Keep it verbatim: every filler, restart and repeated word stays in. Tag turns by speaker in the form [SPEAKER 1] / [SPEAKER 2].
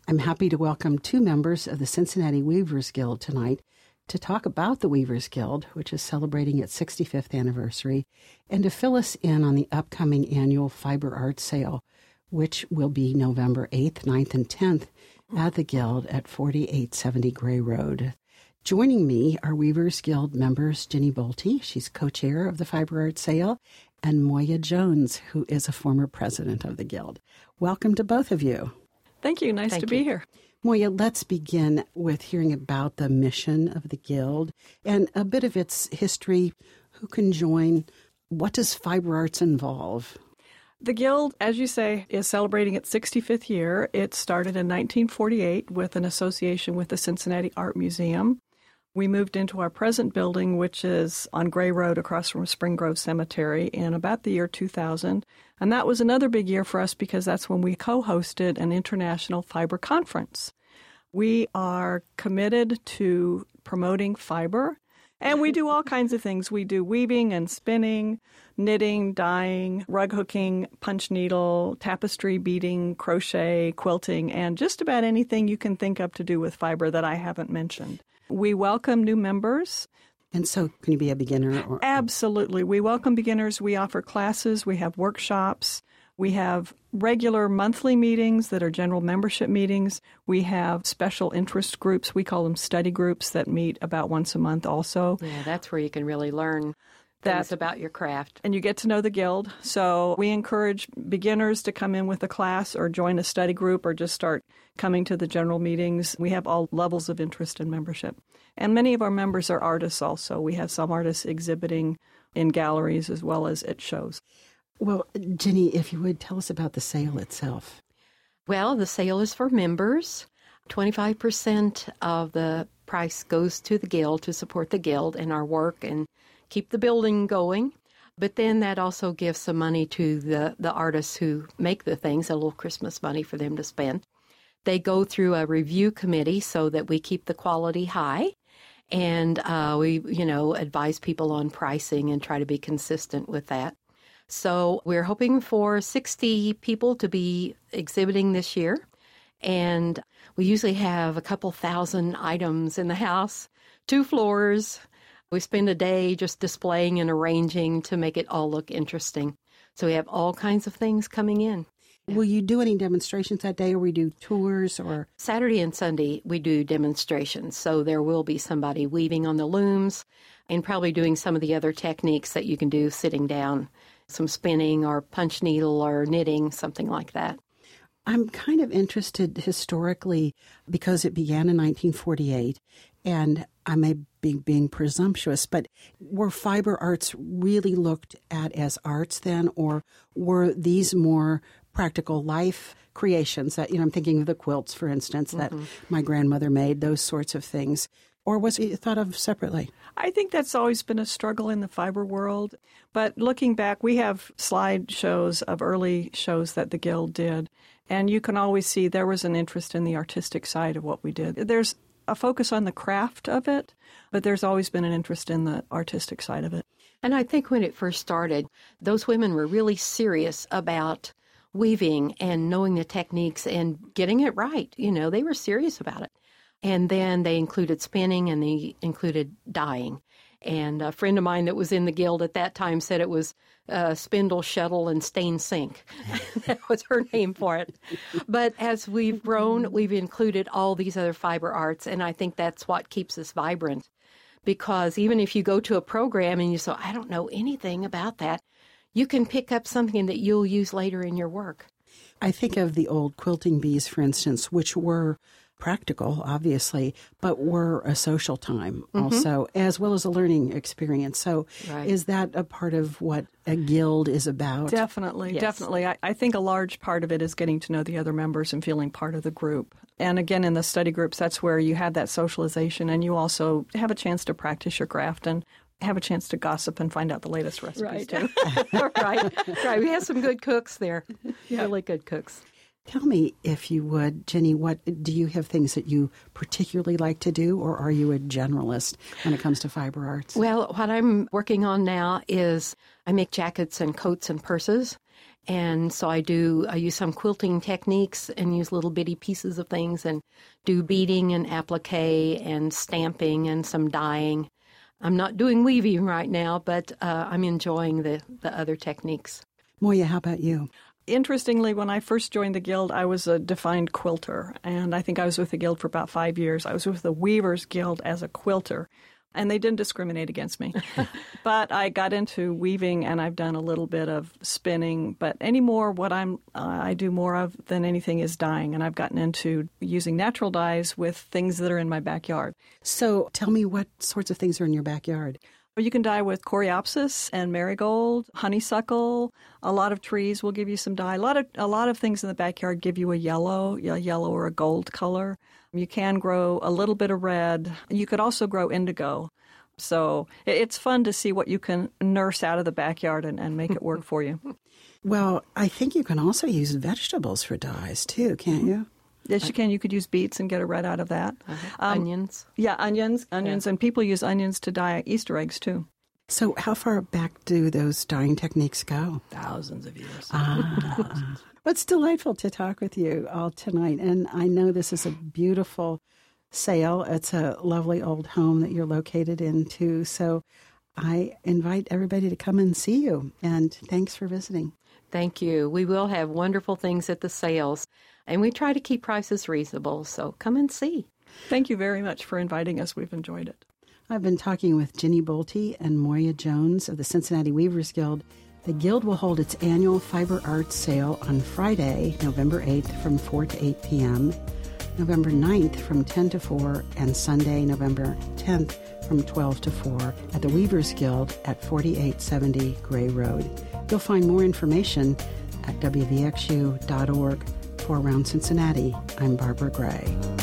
[SPEAKER 1] I'm happy to welcome two members of the Cincinnati Weavers Guild tonight to talk about the Weavers Guild, which is celebrating its sixty-fifth anniversary, and to fill us in on the upcoming annual Fiber Arts Sale, which will be November eighth, ninth, and tenth at the Guild at forty-eight seventy Gray Road. Joining me are Weavers Guild members Ginny Bolte, she's co-chair of the Fiber Arts Sale, and Moya Jones, who is a former president of the Guild. Welcome to both of you.
[SPEAKER 2] Thank you. Nice
[SPEAKER 3] Thank
[SPEAKER 2] to
[SPEAKER 3] you.
[SPEAKER 2] be here.
[SPEAKER 1] Moya, let's begin with hearing about the mission of the Guild and a bit of its history. Who can join? What does Fiber Arts involve?
[SPEAKER 2] The Guild, as you say, is celebrating its sixty-fifth year. It started in nineteen forty-eight with an association with the Cincinnati Art Museum. We moved into our present building, which is on Gray Road across from Spring Grove Cemetery, in about the year two thousand. And that was another big year for us because that's when we co-hosted an international fiber conference. We are committed to promoting fiber, and we do all kinds of things. We do weaving and spinning, knitting, dyeing, rug hooking, punch needle, tapestry, beading, crochet, quilting, and just about anything you can think of to do with fiber that I haven't mentioned. We welcome new members.
[SPEAKER 1] And so can you be a beginner? Or
[SPEAKER 2] Absolutely. We welcome beginners. We offer classes. We have workshops. We have regular monthly meetings that are general membership meetings. We have special interest groups. We call them study groups that meet about once a month also.
[SPEAKER 3] Yeah, that's where you can really learn things about your craft.
[SPEAKER 2] And you get to know the Guild. So we encourage beginners to come in with a class or join a study group or just start coming to the general meetings. We have all levels of interest in membership. And many of our members are artists also. We have some artists exhibiting in galleries as well as at shows.
[SPEAKER 1] Well, Ginny, if you would tell us about the sale itself.
[SPEAKER 3] Well, the sale is for members. twenty-five percent of the price goes to the Guild to support the Guild and our work and keep the building going. But then that also gives some money to the, the artists who make the things, a little Christmas money for them to spend. They go through a review committee so that we keep the quality high. And uh, we, you know, advise people on pricing and try to be consistent with that. So we're hoping for sixty people to be exhibiting this year. And we usually have a couple thousand items in the house, two floors. We spend a day just displaying and arranging to make it all look interesting. So we have all kinds of things coming in.
[SPEAKER 1] Will you do any demonstrations that day, or we do tours? Or
[SPEAKER 3] Saturday and Sunday, we do demonstrations. So there will be somebody weaving on the looms and probably doing some of the other techniques that you can do sitting down, some spinning or punch needle or knitting, something like that.
[SPEAKER 1] I'm kind of interested historically because it began in nineteen forty-eight, and I may be being presumptuous, but were fiber arts really looked at as arts then, or were these more practical life creations that, you know, I'm thinking of the quilts, for instance, that mm-hmm. my grandmother made, those sorts of things, or was it thought of separately?
[SPEAKER 2] I think that's always been a struggle in the fiber world. But looking back, we have slide shows of early shows that the Guild did, and you can always see there was an interest in the artistic side of what we did. There's a focus on the craft of it, but there's always been an interest in the artistic side of it.
[SPEAKER 3] And I think when it first started, those women were really serious about weaving and knowing the techniques and getting it right. You know, they were serious about it. And then they included spinning and they included dyeing. And a friend of mine that was in the Guild at that time said it was uh, spindle, shuttle, and stain sink. That was her name for it. But as we've grown, we've included all these other fiber arts, and I think that's what keeps us vibrant. Because even if you go to a program and you say, I don't know anything about that, you can pick up something that you'll use later in your work.
[SPEAKER 1] I think of the old quilting bees, for instance, which were practical, obviously, but were a social time mm-hmm. also, as well as a learning experience. So right. Is that a part of what a guild is about?
[SPEAKER 2] Definitely, yes. definitely. I, I think a large part of it is getting to know the other members and feeling part of the group. And again, in the study groups, that's where you have that socialization, and you also have a chance to practice your craft and have a chance to gossip and find out the latest recipes,
[SPEAKER 3] right.
[SPEAKER 2] too.
[SPEAKER 3] right, right. We have some good cooks there, yeah. really good cooks.
[SPEAKER 1] Tell me, if you would, Jenny, what do you have things that you particularly like to do, or are you a generalist when it comes to fiber arts?
[SPEAKER 3] Well, what I'm working on now is I make jackets and coats and purses. And so I do, I use some quilting techniques and use little bitty pieces of things and do beading and applique and stamping and some dyeing. I'm not doing weaving right now, but uh, I'm enjoying the, the other techniques.
[SPEAKER 1] Moya, how about you?
[SPEAKER 2] Interestingly, when I first joined the Guild, I was a defined quilter, and I think I was with the Guild for about five years. I was with the Weavers Guild as a quilter, and they didn't discriminate against me. But I got into weaving, and I've done a little bit of spinning. But anymore, what I'm uh, I do more of than anything is dyeing, and I've gotten into using natural dyes with things that are in my backyard.
[SPEAKER 1] So tell me, what sorts of things are in your backyard?
[SPEAKER 2] You can dye with coreopsis and marigold, honeysuckle. A lot of trees will give you some dye. A lot of a lot of things in the backyard give you a yellow, a yellow or a gold color. You can grow a little bit of red. You could also grow indigo. So it's fun to see what you can nurse out of the backyard and, and make it work for you.
[SPEAKER 1] Well, I think you can also use vegetables for dyes too, can't you?
[SPEAKER 2] Yes, you can. You could use beets and get a red out of that.
[SPEAKER 3] Uh-huh. Um, onions.
[SPEAKER 2] Yeah, onions. Onions.
[SPEAKER 3] Yeah.
[SPEAKER 2] And people use onions to dye Easter eggs, too.
[SPEAKER 1] So how far back do those dyeing techniques go?
[SPEAKER 2] Thousands of years.
[SPEAKER 1] Ah. Well, it's delightful to talk with you all tonight. And I know this is a beautiful sale. It's a lovely old home that you're located in, too. So I invite everybody to come and see you. And thanks for visiting.
[SPEAKER 3] Thank you. We will have wonderful things at the sales. And we try to keep prices reasonable, so come and see.
[SPEAKER 2] Thank you very much for inviting us. We've enjoyed it.
[SPEAKER 1] I've been talking with Jenny Bolte and Moya Jones of the Cincinnati Weavers Guild. The Guild will hold its annual Fiber Arts Sale on Friday, November eighth from four to eight p.m., November ninth from ten to four, and Sunday, November tenth from twelve to four at the Weavers Guild at forty-eight seventy Gray Road. You'll find more information at w v x u dot org. For Around Cincinnati, I'm Barbara Gray.